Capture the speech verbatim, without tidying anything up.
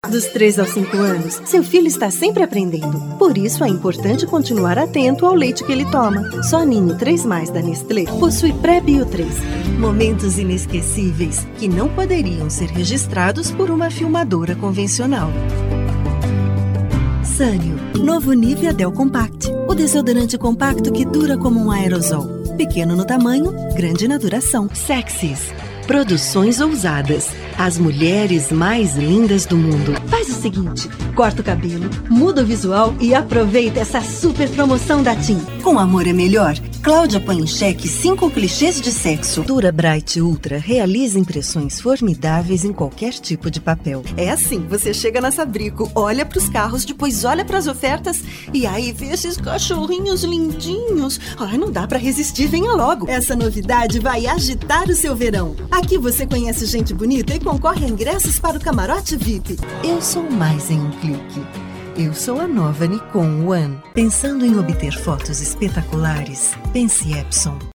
Dos três aos cinco anos, seu filho está sempre aprendendo. Por isso é importante continuar atento ao leite que ele toma. Só Ninho três mais da Nestlé possui Pré-Bio três. Momentos inesquecíveis que não poderiam ser registrados por uma filmadora convencional. Sânio, novo Nivea Del Compact. O desodorante compacto que dura como um aerosol. Pequeno no tamanho, grande na duração. Sexys. Produções ousadas. As mulheres mais lindas do mundo. Faz o seguinte, corta o cabelo, muda o visual e aproveita essa super promoção da TIM. Com amor é melhor, Cláudia põe em xeque cinco clichês de sexo. Dura Bright Ultra realiza impressões formidáveis em qualquer tipo de papel. É assim, você chega na Sabrico, olha pros carros, depois olha pras ofertas e aí vê esses cachorrinhos lindinhos. Ai, não dá pra resistir, venha logo. Essa novidade vai agitar o seu verão. Aqui você conhece gente bonita e concorre a ingressos para o camarote V I P. Eu sou mais em um clique. Eu sou a nova Nikon One. Pensando em obter fotos espetaculares, pense Epson.